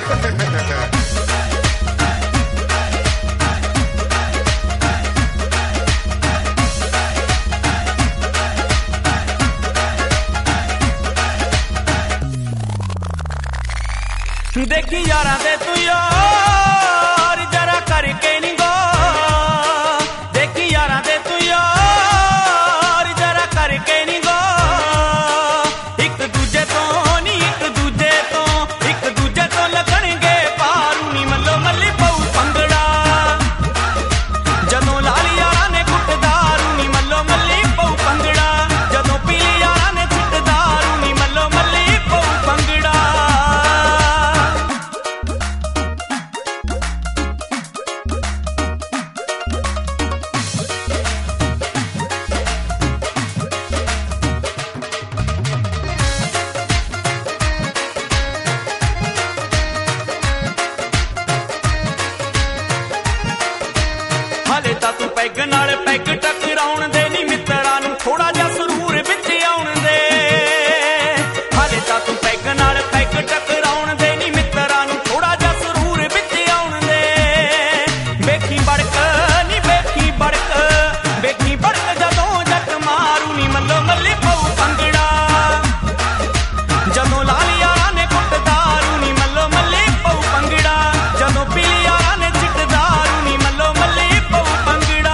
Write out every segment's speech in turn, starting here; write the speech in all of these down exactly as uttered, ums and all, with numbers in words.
देखी यारा दे तू यार जरा करके नी गो, देखी यारा दे तू यार जरा करके नी गो, एक दूजे तो नी एक दूजे तो एक दूजे तो लगणगे पारू नी मल्लो मल्ली पऊ पंगड़ा, जदों लाली यारा ने कुट दारू नी मल्लो मल्ली पऊ पंगड़ा, जदों पीली यारा ने छिट दारू नी मल्लो मल्ली पऊ पंगड़ा। हाले तां तू पैग नाल पैग टकराउण दे नी मित्तरां नूं थोड़ा जिहा सुरूर विच आउण दे, हाले तां तू पैग नाल पैग टकराउण दे नी मित्तरां नूं थोड़ा जिहा सुरूर विच आउण दे, ਵੇਖੀ ਬੜਕ ਨੀ ਵੇਖੀ ਬੜਕ ਵੇਖੀ ਬੜਕ ਜਦੋਂ ਜੱਟ ਮਾਰੂ ਨੀ ਮੱਲੋ ਮੱਲੀ ਪਊ ਪੰਗੜਾ, ਜਦੋਂ ਲਾਲੀ ਯਾਰਾਂ ਨੇ ਕੁੱਟ ਦਾਰੂ ਨੀ ਮੱਲੋ ਮੱਲੀ ਪਊ ਪੰਗੜਾ, ਜਦੋਂ ਪੀਲੀ ਯਾਰਾਂ ਨੇ ਛਿੱਟ ਦਾਰੂ ਨੀ ਮੱਲੋ ਮੱਲੀ ਪਊ ਪੰਗੜਾ।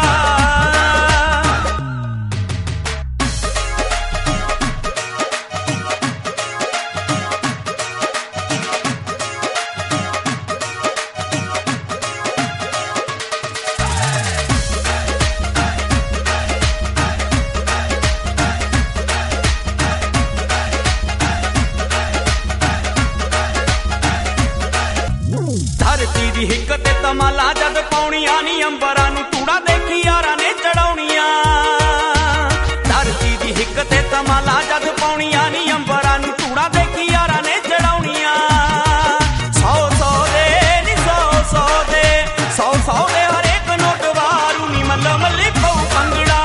धरती दी हिक ते तमाला जद पाउणियां नी अंबरां नूं कूड़ा देखी यारां ने चढ़ाउणियां, धरती दी हिक ते तमाला जद पाउणियां नी अंबरां नूं कूड़ा देखी यारां ने चढ़ाउणियां, सौ सौ दे नी सौ सौ दे सौ सौ दे हरेक नोट वारू नी मल्लो मल्ली पऊ पंगड़ा,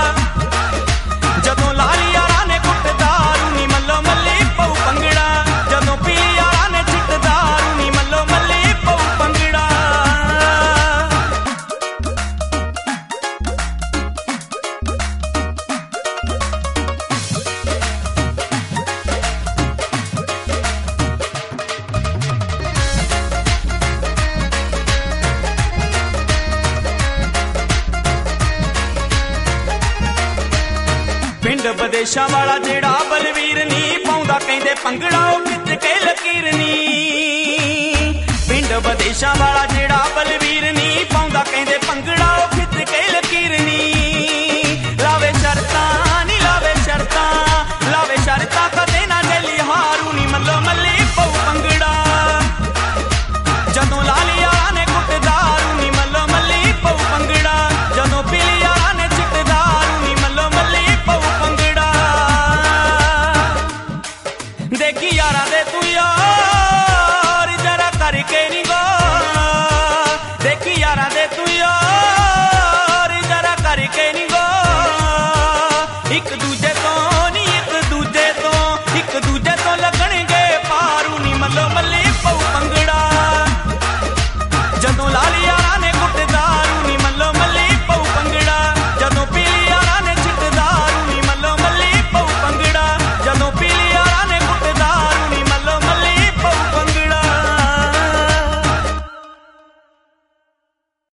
जदों लाली यारां ने कुट दारू नी मल्लो मल्ली पऊ पंगड़ा, जदों पीली यारां ने छिट दारू नी मल्लो मल्ली पऊ पंगड़ा। पिंड विदेशां वाला जेड़ा बलवीर नी पाउंदा कहंदे पंगड़ा ओ खिच के लकीर नी, पिंड विदेशां वाला जेड़ा बलवीर